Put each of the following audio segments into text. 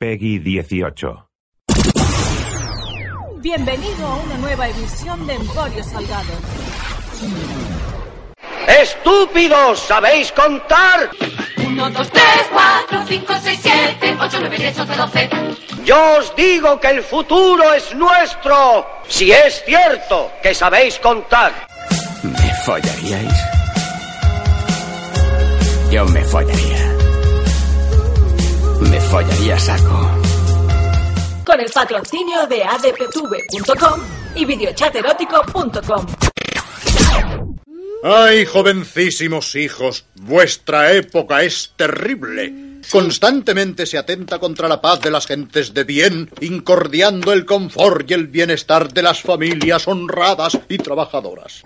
Peggy 18. Bienvenido a una nueva edición de Emporio Salgado. ¡Estúpidos! ¿Sabéis contar? 1, 2, 3, 4, 5, 6, 7, 8, 9, 10, 11, 12. Yo os digo que el futuro es nuestro, si es cierto que sabéis contar. ¿Me follaríais? Yo me follaría. Me follaría saco. Con el patrocinio de adptv.com y videochaterótico.com. ¡Ay, jovencísimos hijos! Vuestra época es terrible. Constantemente se atenta contra la paz de las gentes de bien, incordiando el confort y el bienestar de las familias honradas y trabajadoras.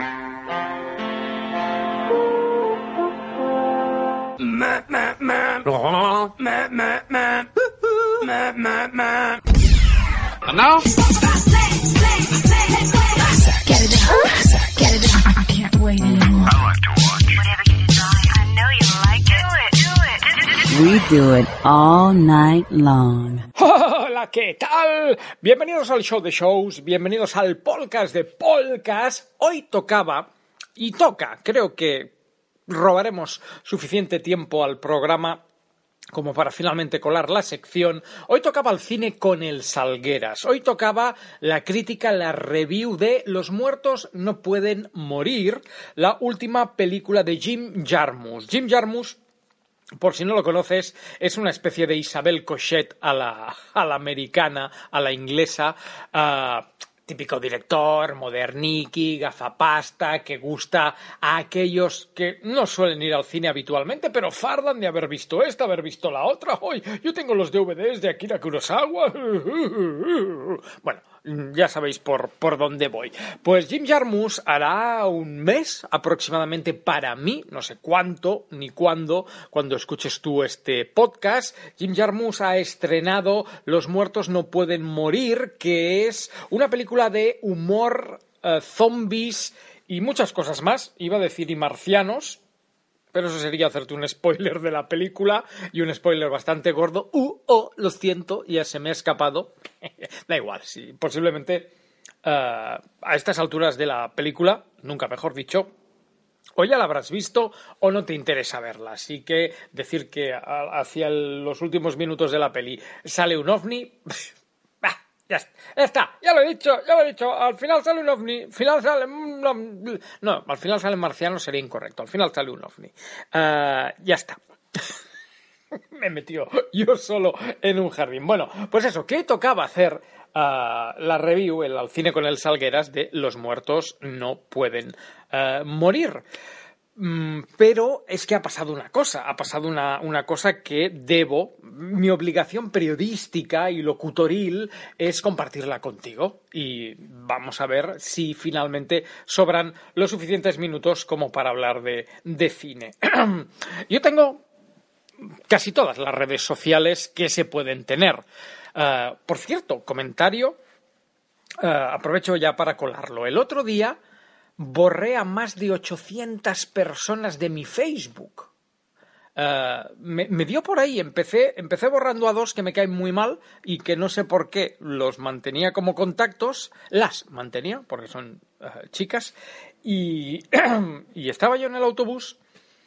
And now? Get it out. I can't wait anymore. I like to watch. Whatever you desire. I know you like it. Do it. We do it all night long. Hola, ¿qué tal? Bienvenidos al show de shows, bienvenidos al podcast de podcast. Hoy tocaba, y toca, creo que robaremos suficiente tiempo al programa como para finalmente colar la sección. Hoy tocaba el cine con el Salgueras. Hoy tocaba la crítica, la review de Los muertos no pueden morir, la última película de Jim Jarmusch. Jim Jarmusch, por si no lo conoces, es una especie de Isabel Cochet a la americana, a la inglesa, típico director, moderniqui, gafapasta, que gusta a aquellos que no suelen ir al cine habitualmente, pero fardan de haber visto esta, haber visto la otra. ¡Ay, yo tengo los DVDs de Akira Kurosawa! Bueno, ya sabéis por dónde voy. Pues Jim Jarmusch hará un mes aproximadamente para mí, no sé cuánto ni cuándo, cuando escuches tú este podcast. Jim Jarmusch ha estrenado Los muertos no pueden morir, que es una película de humor, zombies y muchas cosas más. Iba a decir y marcianos, pero eso sería hacerte un spoiler de la película, y un spoiler bastante gordo. Lo siento, ya se me ha escapado. Da igual, sí, posiblemente a estas alturas de la película, nunca mejor dicho, o ya la habrás visto o no te interesa verla. Así que decir que hacia los últimos minutos de la peli sale un ovni... Ya está, ya lo he dicho, al final sale un ovni, al final sale marciano, sería incorrecto, al final sale un ovni. Ya está. Me he metido yo solo en un jardín. Bueno, pues eso, ¿qué tocaba hacer? La review, al cine con el Salgueras, de Los muertos no pueden morir. Pero es que ha pasado una cosa que mi obligación periodística y locutoril es compartirla contigo, y vamos a ver si finalmente sobran los suficientes minutos como para hablar de cine. Yo tengo casi todas las redes sociales que se pueden tener. Por cierto, comentario, aprovecho ya para colarlo. El otro día borré a más de 800 personas de mi Facebook. Me dio por ahí, empecé borrando a 2 que me caen muy mal y que no sé por qué los mantenía como contactos, las mantenía porque son chicas, y estaba yo en el autobús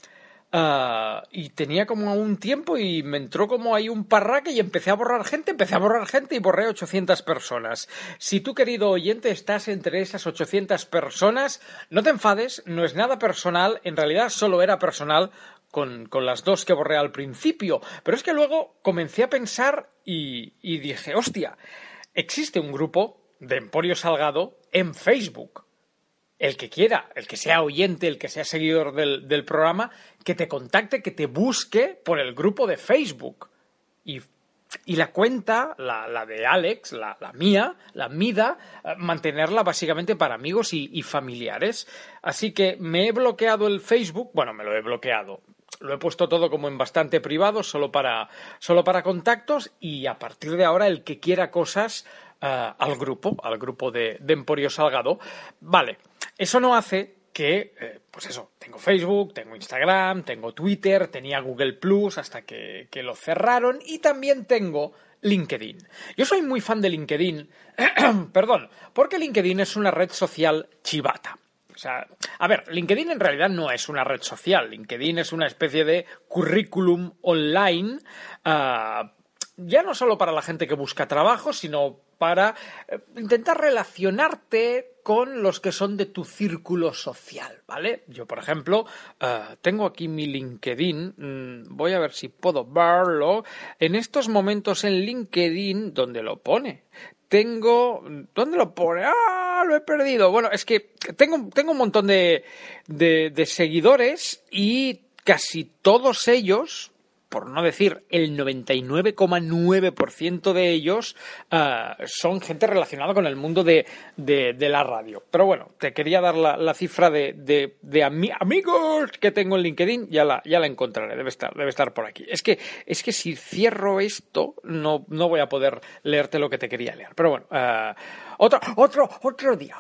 y tenía como un tiempo y me entró como ahí un parraque y empecé a borrar gente y borré 800 personas. Si tú, querido oyente, estás entre esas 800 personas, no te enfades, no es nada personal, en realidad solo era personal con las 2 que borré al principio, pero es que luego comencé a pensar y dije, hostia, existe un grupo de Emporio Salgado en Facebook. El que quiera, el que sea oyente, el que sea seguidor del programa, que te contacte, que te busque por el grupo de Facebook. Y la cuenta, la de Alex, la mía, la Mida, mantenerla básicamente para amigos y familiares. Así que me he bloqueado el Facebook, bueno, me lo he bloqueado. Lo he puesto todo como en bastante privado, solo para contactos, y a partir de ahora el que quiera cosas al grupo de Emporio Salgado. Vale, eso no hace que, pues eso, tengo Facebook, tengo Instagram, tengo Twitter, tenía Google Plus hasta que lo cerraron, y también tengo LinkedIn. Yo soy muy fan de LinkedIn, perdón, porque LinkedIn es una red social chivata. O sea, a ver, LinkedIn en realidad no es una red social. LinkedIn es una especie de currículum online, ya no solo para la gente que busca trabajo, sino para intentar relacionarte con los que son de tu círculo social, ¿vale? Yo, por ejemplo, tengo aquí mi LinkedIn, voy a ver si puedo verlo. En estos momentos en LinkedIn, ¿dónde lo pone? ¿Dónde lo pone? ¡Ah! Lo he perdido. Bueno, es que tengo un montón de seguidores y casi todos ellos, por no decir el 99,9% de ellos, son gente relacionada con el mundo de la radio. Pero bueno, te quería dar la cifra de amigos que tengo en LinkedIn, ya la encontraré, debe estar por aquí. Es que si cierro esto, no voy a poder leerte lo que te quería leer. Pero bueno, otro día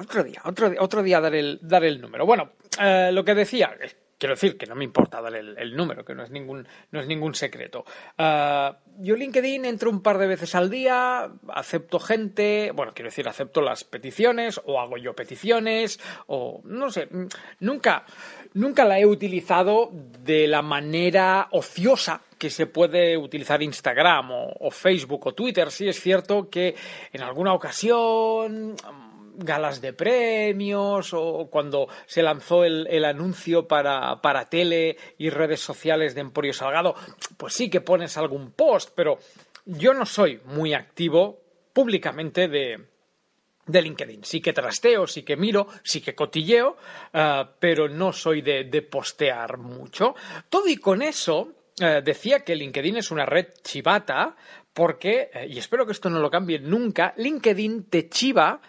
dar el número. Bueno, lo que decía... Quiero decir que no me importa dar el número, que no es ningún secreto. Yo LinkedIn entro un par de veces al día, acepto gente, bueno, quiero decir, acepto las peticiones, o hago yo peticiones, o no sé, nunca la he utilizado de la manera ociosa que se puede utilizar Instagram o Facebook o Twitter. Sí es cierto que en alguna ocasión... galas de premios, o cuando se lanzó el anuncio para tele y redes sociales de Emporio Salgado, pues sí que pones algún post, pero yo no soy muy activo públicamente de LinkedIn. Sí que trasteo, sí que miro, sí que cotilleo, pero no soy de postear mucho. Todo y con eso, decía que LinkedIn es una red chivata porque, y espero que esto no lo cambie nunca, LinkedIn te chiva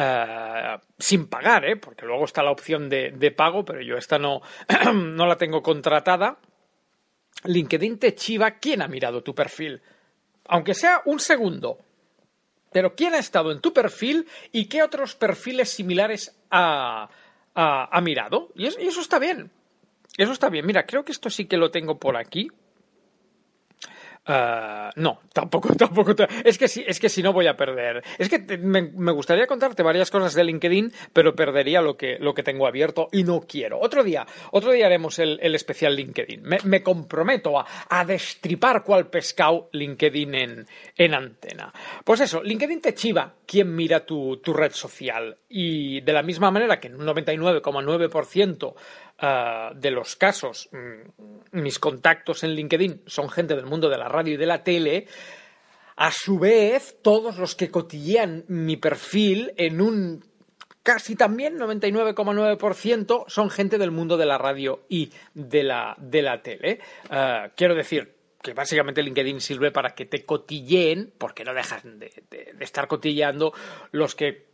sin pagar, porque luego está la opción de pago, pero yo esta no la tengo contratada. LinkedIn te chiva quién ha mirado tu perfil, aunque sea un segundo, pero quién ha estado en tu perfil y qué otros perfiles similares ha mirado, y eso está bien. Eso está bien. Mira, creo que esto sí que lo tengo por aquí. No, tampoco. Es que si no voy a perder. Es que me gustaría contarte varias cosas de LinkedIn, pero perdería lo que tengo abierto y no quiero. Otro día haremos el especial LinkedIn. Me comprometo a destripar cual pescado LinkedIn en antena. Pues eso, LinkedIn te chiva quién mira tu red social, y de la misma manera que en un 99,9% de los casos mis contactos en LinkedIn son gente del mundo de la radio y de la tele, a su vez todos los que cotillean mi perfil en un casi también 99,9% son gente del mundo de la radio y de la tele. Quiero decir que básicamente LinkedIn sirve para que te cotilleen, porque no dejan de estar cotilleando los que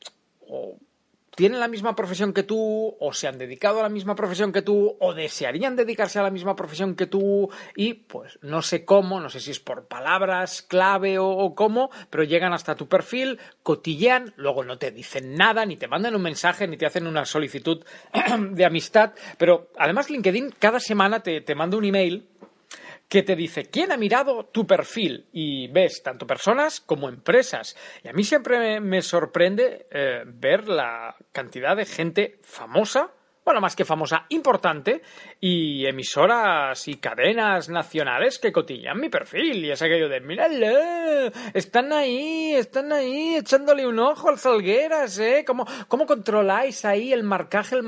tienen la misma profesión que tú, o se han dedicado a la misma profesión que tú, o desearían dedicarse a la misma profesión que tú, y pues no sé cómo, no sé si es por palabras clave o cómo, pero llegan hasta tu perfil, cotillean, luego no te dicen nada, ni te mandan un mensaje, ni te hacen una solicitud de amistad, pero además LinkedIn cada semana te manda un email que te dice quién ha mirado tu perfil, y ves tanto personas como empresas. Y a mí siempre me sorprende ver la cantidad de gente famosa, bueno, más que famosa, importante, y emisoras y cadenas nacionales que cotillan mi perfil. Y es aquello de, míralo, están ahí, echándole un ojo al Salgueras, ¿Cómo controláis ahí el marcaje?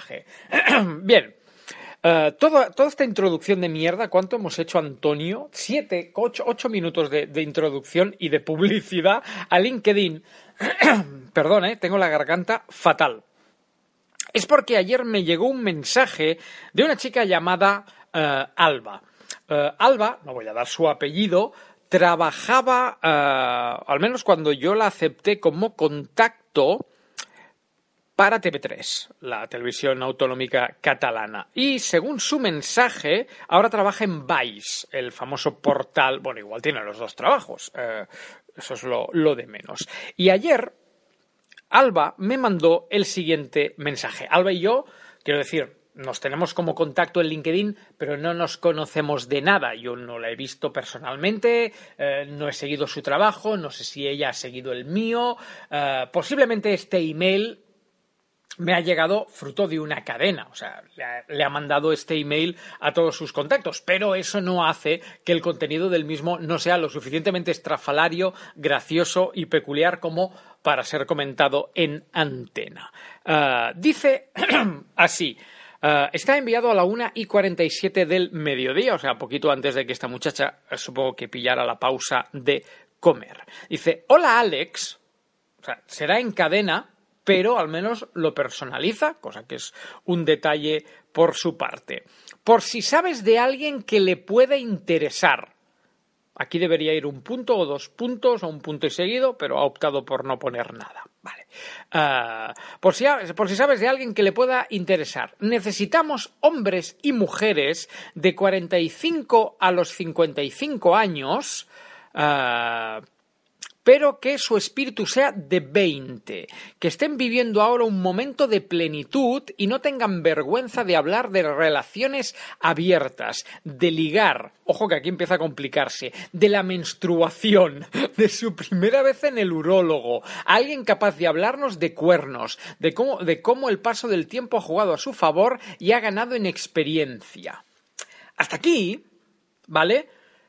Bien. Toda esta introducción de mierda, ¿cuánto hemos hecho, Antonio? 8 minutos de introducción y de publicidad a LinkedIn. Perdón, tengo la garganta fatal. Es porque ayer me llegó un mensaje de una chica llamada Alba. Alba, no voy a dar su apellido, trabajaba, al menos cuando yo la acepté como contacto, para TV3, la televisión autonómica catalana. Y según su mensaje, ahora trabaja en Vice, el famoso portal. Bueno, igual tiene los dos trabajos. Eso es lo de menos. Y ayer, Alba me mandó el siguiente mensaje. Alba y yo Quiero decir, nos tenemos como contacto en LinkedIn, pero no nos conocemos de nada. Yo no la he visto personalmente, no he seguido su trabajo, no sé si ella ha seguido el mío. Posiblemente este email me ha llegado fruto de una cadena, o sea, le ha mandado este email a todos sus contactos, pero eso no hace que el contenido del mismo no sea lo suficientemente estrafalario, gracioso y peculiar como para ser comentado en antena. Dice así: está enviado a la 1:47 del mediodía, o sea, poquito antes de que esta muchacha, supongo que pillara la pausa de comer. Dice: hola Alex, o sea, será en cadena, pero al menos lo personaliza, cosa que es un detalle por su parte. Por si sabes de alguien que le pueda interesar. Aquí debería ir un punto o 2 puntos o un punto y seguido, pero ha optado por no poner nada. Vale. Por si sabes de alguien que le pueda interesar. Necesitamos hombres y mujeres de 45 a los 55 años, pero que su espíritu sea de 20, que estén viviendo ahora un momento de plenitud y no tengan vergüenza de hablar de relaciones abiertas, de ligar, ojo que aquí empieza a complicarse, de la menstruación, de su primera vez en el urólogo, alguien capaz de hablarnos de cuernos, de cómo el paso del tiempo ha jugado a su favor y ha ganado en experiencia. Hasta aquí, ¿vale?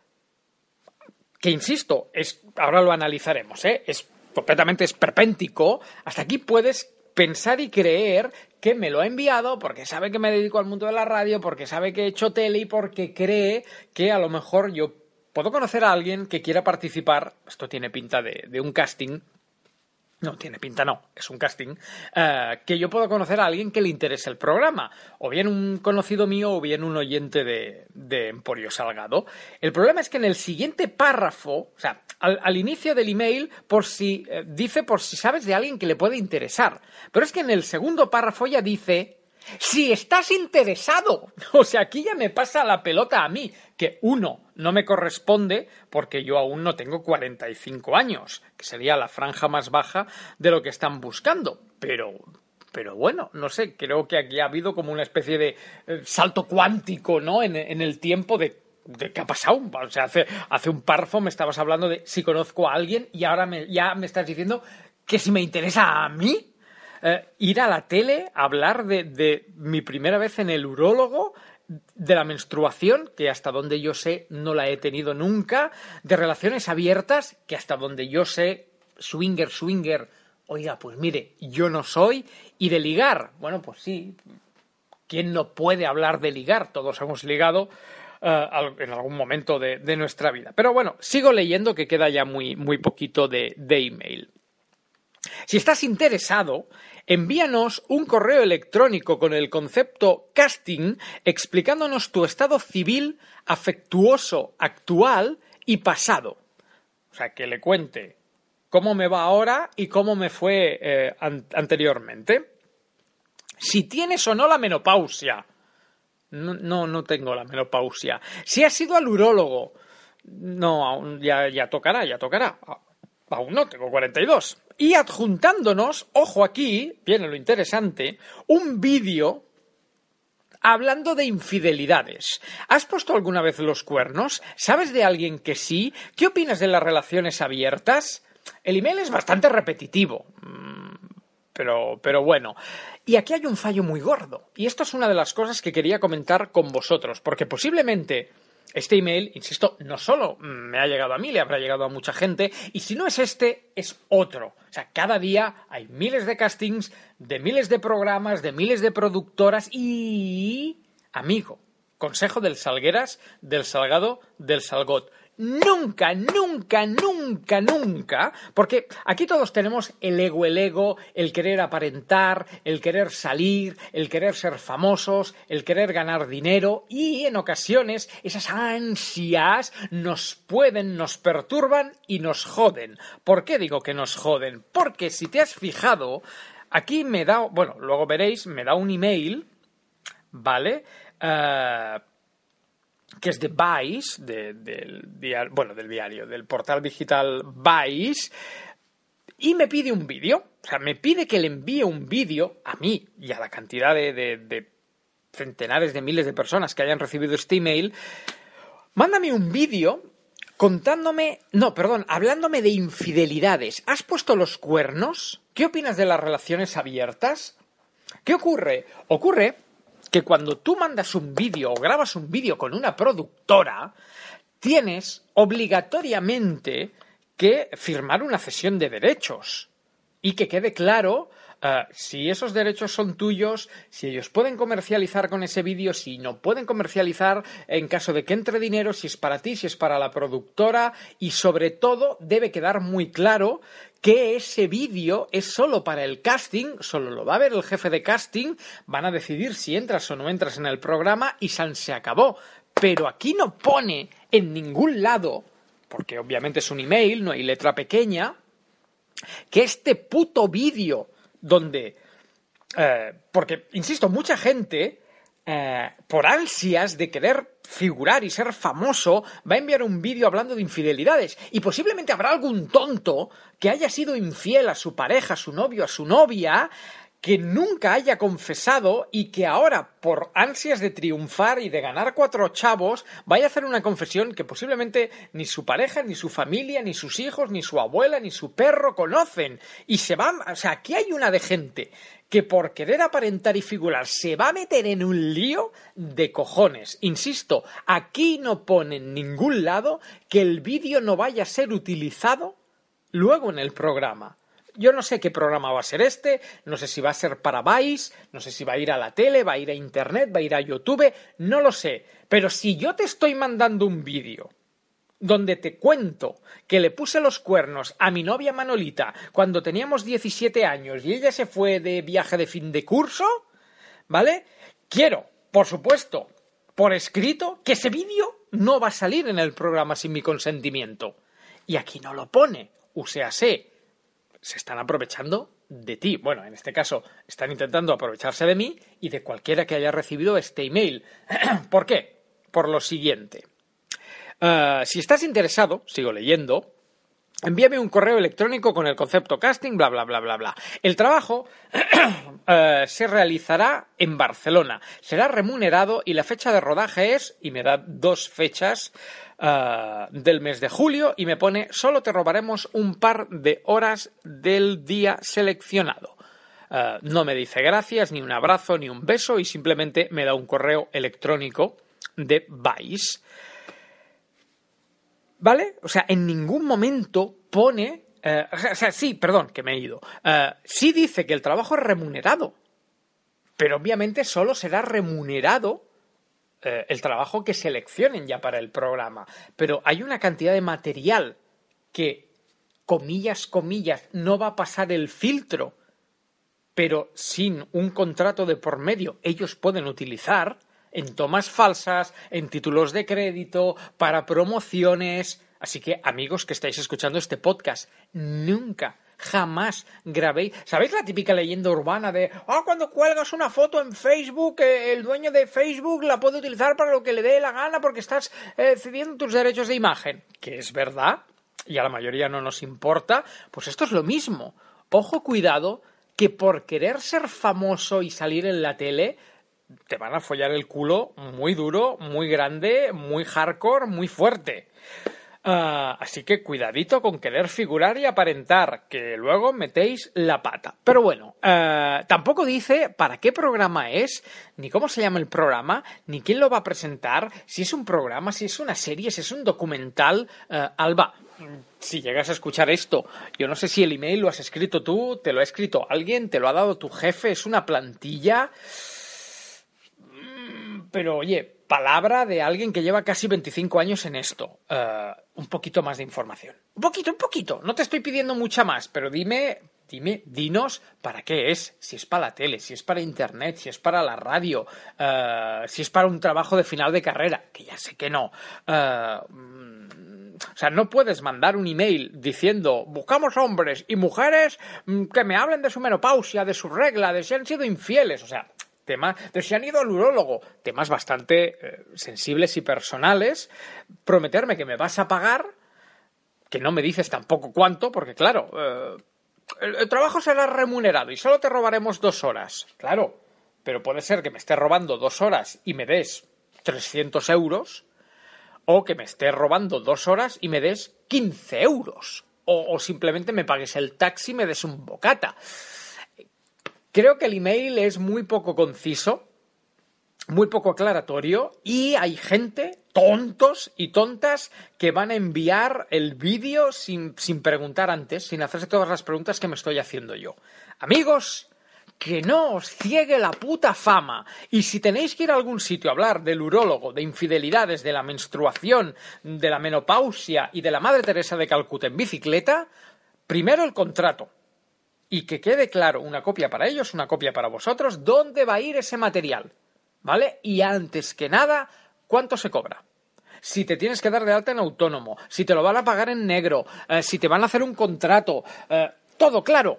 Que insisto, ahora lo analizaremos, es completamente esperpéntico. Hasta aquí puedes pensar y creer que me lo ha enviado porque sabe que me dedico al mundo de la radio, porque sabe que he hecho tele y porque cree que a lo mejor yo puedo conocer a alguien que quiera participar. Esto tiene pinta de un casting. No, tiene pinta no, es un casting, que yo puedo conocer a alguien que le interese el programa, o bien un conocido mío o bien un oyente de Emporio Salgado. El problema es que en el siguiente párrafo, o sea, al inicio del email, dice por si sabes de alguien que le puede interesar, pero es que en el segundo párrafo ya dice: si estás interesado. O sea, aquí ya me pasa la pelota a mí, que no me corresponde porque yo aún no tengo 45 años, que sería la franja más baja de lo que están buscando. Pero bueno, no sé, creo que aquí ha habido como una especie de salto cuántico, ¿no? En el tiempo de qué ha pasado. O sea, hace un párrafo me estabas hablando de si conozco a alguien y ahora ya me estás diciendo que si me interesa a mí. Ir a la tele, hablar de mi primera vez en el urólogo, de la menstruación, que hasta donde yo sé no la he tenido nunca, de relaciones abiertas, que hasta donde yo sé, swinger, oiga, pues mire, yo no soy, y de ligar, bueno, pues sí, ¿quién no puede hablar de ligar? Todos hemos ligado en algún momento de nuestra vida. Pero bueno, sigo leyendo que queda ya muy, muy poquito de email. Si estás interesado, envíanos un correo electrónico con el concepto casting explicándonos tu estado civil, afectuoso, actual y pasado. O sea, que le cuente cómo me va ahora y cómo me fue anteriormente. Si tienes o no la menopausia. No tengo la menopausia. Si has ido al urólogo. No, aún ya tocará. Aún no, tengo 42. Y adjuntándonos, ojo aquí, viene lo interesante, un vídeo hablando de infidelidades. ¿Has puesto alguna vez los cuernos? ¿Sabes de alguien que sí? ¿Qué opinas de las relaciones abiertas? El email es bastante repetitivo, pero bueno. Y aquí hay un fallo muy gordo. Y esto es una de las cosas que quería comentar con vosotros, porque posiblemente este email, insisto, no solo me ha llegado a mí, le habrá llegado a mucha gente, y si no es este, es otro. O sea, cada día hay miles de castings, de miles de programas, de miles de productoras y... Amigo, consejo del Salgueras, del Salgado, del Salgot. Nunca, porque aquí todos tenemos el ego, el querer aparentar, el querer salir, el querer ser famosos, el querer ganar dinero y en ocasiones esas ansias nos perturban y nos joden. ¿Por qué digo que nos joden? Porque si te has fijado, aquí luego veréis, me da un email, ¿vale? Que es de Vice, del diario, del portal digital Vice, y me pide un vídeo. O sea, me pide que le envíe un vídeo a mí y a la cantidad de centenares de miles de personas que hayan recibido este email. Mándame un vídeo hablándome de infidelidades. ¿Has puesto los cuernos? ¿Qué opinas de las relaciones abiertas? ¿Qué ocurre? Ocurre que cuando tú mandas un vídeo o grabas un vídeo con una productora, tienes obligatoriamente que firmar una cesión de derechos y que quede claro si esos derechos son tuyos, si ellos pueden comercializar con ese vídeo, si no pueden comercializar en caso de que entre dinero, si es para ti, si es para la productora, y sobre todo debe quedar muy claro que ese vídeo es solo para el casting, solo lo va a ver el jefe de casting, van a decidir si entras o no entras en el programa y se acabó. Pero aquí no pone en ningún lado, porque obviamente es un email, no hay letra pequeña, que este puto vídeo donde... porque, insisto, mucha gente, por ansias de querer figurar y ser famoso, va a enviar un vídeo hablando de infidelidades. Y posiblemente habrá algún tonto que haya sido infiel a su pareja, a su novio, a su novia, que nunca haya confesado y que ahora, por ansias de triunfar y de ganar 4 chavos, vaya a hacer una confesión que posiblemente ni su pareja, ni su familia, ni sus hijos, ni su abuela, ni su perro conocen. Y se van... O sea, aquí hay una de gente que por querer aparentar y figurar se va a meter en un lío de cojones. Insisto, aquí no pone en ningún lado que el vídeo no vaya a ser utilizado luego en el programa. Yo no sé qué programa va a ser este, no sé si va a ser para Vice, no sé si va a ir a la tele, va a ir a internet, va a ir a YouTube, no lo sé. Pero si yo te estoy mandando un vídeo donde te cuento que le puse los cuernos a mi novia Manolita cuando teníamos 17 años y ella se fue de viaje de fin de curso, ¿vale? Quiero, por supuesto, por escrito, que ese vídeo no va a salir en el programa sin mi consentimiento. Y aquí no lo pone, o sea, se están aprovechando de ti. Bueno, en este caso, están intentando aprovecharse de mí y de cualquiera que haya recibido este email. ¿Por qué? Por lo siguiente. Si estás interesado, sigo leyendo, envíame un correo electrónico con el concepto casting, bla, bla, bla, bla, bla. El trabajo se realizará en Barcelona. Será remunerado y la fecha de rodaje es, y me da 2 fechas del mes de julio, y me pone, solo te robaremos un par de horas del día seleccionado. No me dice gracias, ni un abrazo, ni un beso, y simplemente me da un correo electrónico de Vice. ¿Vale? O sea, en ningún momento pone... que me he ido. Sí dice que el trabajo es remunerado, pero obviamente solo será remunerado el trabajo que seleccionen ya para el programa. Pero hay una cantidad de material que, comillas, no va a pasar el filtro, pero sin un contrato de por medio ellos pueden utilizar en tomas falsas, en títulos de crédito, para promociones. Así que, amigos que estáis escuchando este podcast, nunca, jamás grabéis. ¿Sabéis la típica leyenda urbana de cuando cuelgas una foto en Facebook, el dueño de Facebook la puede utilizar para lo que le dé la gana porque estás cediendo tus derechos de imagen? Que es verdad, y a la mayoría no nos importa. Pues esto es lo mismo. Ojo, cuidado, que por querer ser famoso y salir en la tele, te van a follar el culo muy duro, muy grande, muy hardcore, muy fuerte. Así que cuidadito con querer figurar y aparentar, que luego metéis la pata. Pero bueno, tampoco dice para qué programa es, ni cómo se llama el programa, ni quién lo va a presentar, si es un programa, si es una serie, si es un documental. Alba, si llegas a escuchar esto, yo no sé si el email lo has escrito tú, te lo ha escrito alguien, te lo ha dado tu jefe, es una plantilla... Pero, oye, palabra de alguien que lleva casi 25 años en esto. Un poquito más de información. Un poquito. No te estoy pidiendo mucha más, pero dinos para qué es. Si es para la tele, si es para internet, si es para la radio, si es para un trabajo de final de carrera, que ya sé que no. O sea, no puedes mandar un email diciendo buscamos hombres y mujeres que me hablen de su menopausia, de su regla, de si han sido infieles. O sea... temas de si han ido al urólogo, temas bastante sensibles y personales, prometerme que me vas a pagar, que no me dices tampoco cuánto, porque claro, el trabajo será remunerado y solo te robaremos 2 horas. Claro, pero puede ser que me estés robando 2 horas y me des 300 euros, o que me estés robando 2 horas y me des 15 euros, o simplemente me pagues el taxi y me des un bocata. Creo que el email es muy poco conciso, muy poco aclaratorio, y hay gente, tontos y tontas, que van a enviar el vídeo sin preguntar antes, sin hacerse todas las preguntas que me estoy haciendo yo. Amigos, que no os ciegue la puta fama. Y si tenéis que ir a algún sitio a hablar del urólogo, de infidelidades, de la menstruación, de la menopausia y de la Madre Teresa de Calcuta en bicicleta, primero el contrato. Y que quede claro, una copia para ellos, una copia para vosotros, dónde va a ir ese material, ¿vale? Y antes que nada, ¿cuánto se cobra? Si te tienes que dar de alta en autónomo, si te lo van a pagar en negro, si te van a hacer un contrato, todo claro,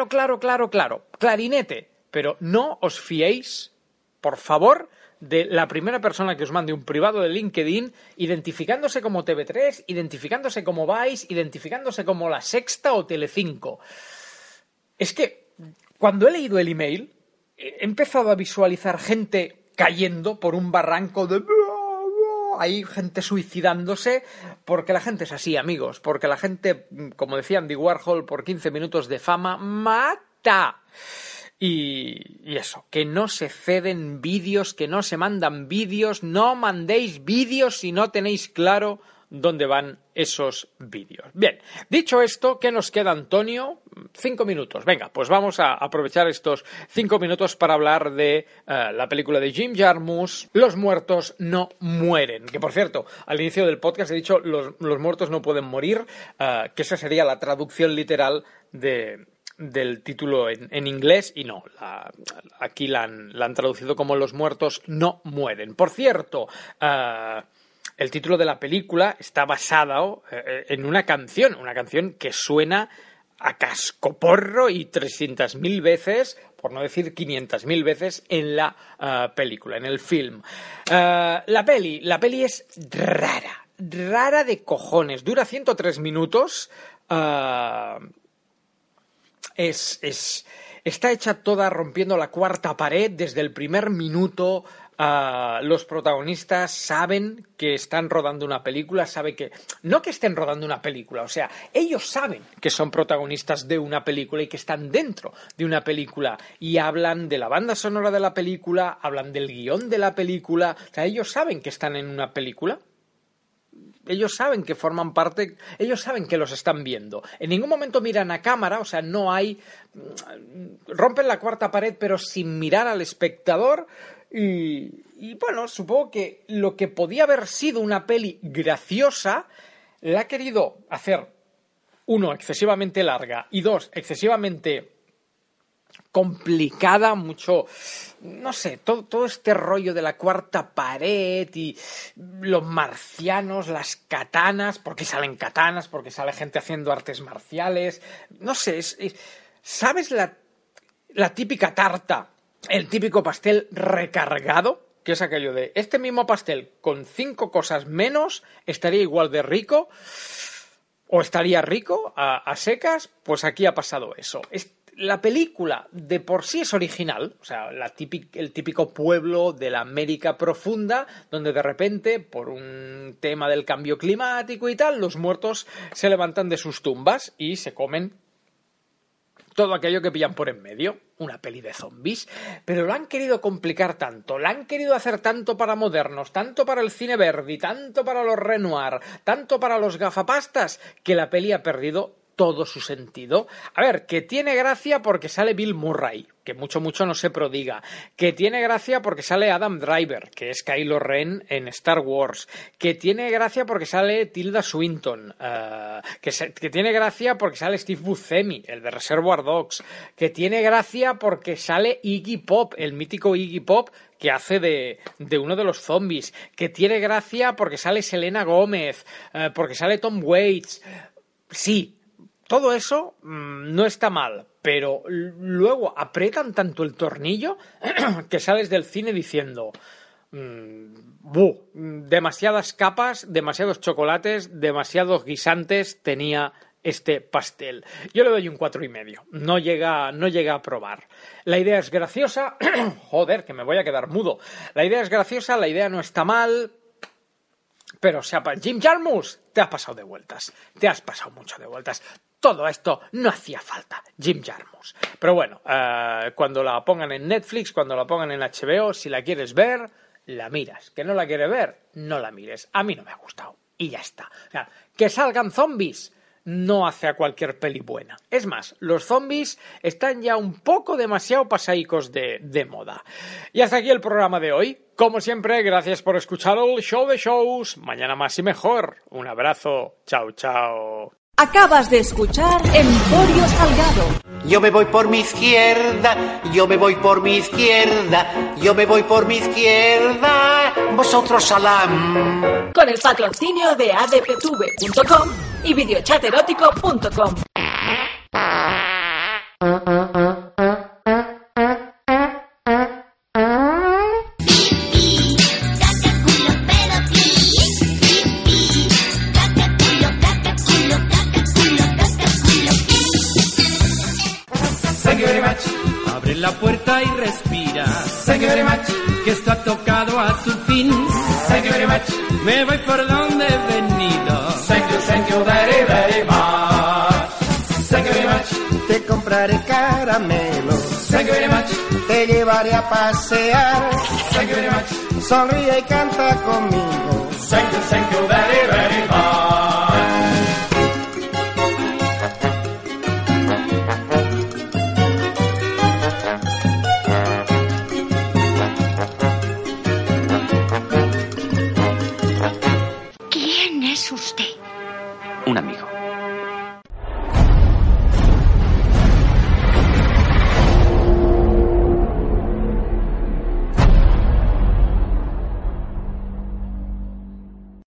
clarinete. Pero no os fiéis, por favor, de la primera persona que os mande un privado de LinkedIn identificándose como TV3, identificándose como Vice, identificándose como La Sexta o Telecinco. Es que cuando he leído el email he empezado a visualizar gente cayendo por un barranco de... Hay gente suicidándose, porque la gente es así, amigos, porque la gente, como decía Andy Warhol, por 15 minutos de fama, mata. Y eso, que no se ceden vídeos, que no se mandan vídeos, no mandéis vídeos si no tenéis claro dónde van esos vídeos. Bien, dicho esto, ¿qué nos queda, Antonio? 5 minutos. Venga, pues vamos a aprovechar estos 5 minutos para hablar de la película de Jim Jarmusch, Los muertos no mueren. Que, por cierto, al inicio del podcast he dicho los muertos no pueden morir, que esa sería la traducción literal del título en inglés, y no, aquí la han traducido como Los muertos no mueren. Por cierto, el título de la película está basado en una canción que suena a cascoporro y 300.000 veces, por no decir 500.000 veces, en la película, en el film. La peli es rara de cojones, dura 103 minutos, está hecha toda rompiendo la cuarta pared desde el primer minuto. Los protagonistas saben que están rodando una película, no que estén rodando una película, o sea, ellos saben que son protagonistas de una película y que están dentro de una película, y hablan de la banda sonora de la película, hablan del guión de la película, o sea, ellos saben que están en una película. Ellos saben que forman parte, ellos saben que los están viendo. En ningún momento miran a cámara, o sea, no hay... Rompen la cuarta pared, pero sin mirar al espectador. Y bueno, supongo que lo que podía haber sido una peli graciosa, la ha querido hacer, 1, excesivamente larga, y 2, excesivamente complicada, mucho, no sé, todo este rollo de la cuarta pared y los marcianos, las katanas, porque salen katanas, porque sale gente haciendo artes marciales, no sé, ¿sabes la típica tarta, el típico pastel recargado? Que es aquello de, este mismo pastel con 5 cosas menos estaría igual de rico, o estaría rico a secas. Pues aquí ha pasado eso. La película de por sí es original, o sea, el típico pueblo de la América profunda, donde de repente, por un tema del cambio climático y tal, los muertos se levantan de sus tumbas y se comen todo aquello que pillan por en medio. Una peli de zombies, pero lo han querido complicar tanto, la han querido hacer tanto para modernos, tanto para el cine Verdi, tanto para los Renoir, tanto para los gafapastas, que la peli ha perdido todo su sentido. A ver, que tiene gracia porque sale Bill Murray, que mucho no se prodiga, que tiene gracia porque sale Adam Driver, que es Kylo Ren en Star Wars, que tiene gracia porque sale Tilda Swinton, que tiene gracia porque sale Steve Buscemi, el de Reservoir Dogs, que tiene gracia porque sale Iggy Pop, el mítico Iggy Pop, que hace de uno de los zombies, que tiene gracia porque sale Selena Gómez, porque sale Tom Waits. Sí, todo eso no está mal, pero luego aprietan tanto el tornillo que sales del cine diciendo demasiadas capas, demasiados chocolates, demasiados guisantes tenía este pastel. Yo le doy un 4,5. No llega a probar. La idea es graciosa. Joder, que me voy a quedar mudo. La idea es graciosa, la idea no está mal. Pero, Jim Jarmusch, te has pasado de vueltas. Te has pasado mucho de vueltas. Todo esto no hacía falta, Jim Jarmusch. Pero bueno, cuando la pongan en Netflix, cuando la pongan en HBO, si la quieres ver, la miras. Que no la quieres ver, no la mires. A mí no me ha gustado. Y ya está. O sea, que salgan zombies no hace a cualquier peli buena. Es más, los zombies están ya un poco demasiado pasaicos de moda. Y hasta aquí el programa de hoy. Como siempre, gracias por escuchar el Show de Shows. Mañana más y mejor. Un abrazo. Chao, chao. Acabas de escuchar Emporio Salgado. Yo me voy por mi izquierda, yo me voy por mi izquierda, yo me voy por mi izquierda, vosotros salam. Con el patrocinio de adptv.com y videochaterótico.com. Abre la puerta y respira. Thank you very much. Que esto ha tocado a su fin. Thank you very much. Me voy por donde he venido. Thank you very, very much. Thank you very much. Te compraré caramelos. Thank you very much. Te llevaré a pasear. Thank you very much. Sonríe y canta conmigo. Thank you very, very much. ¿Quién es usted?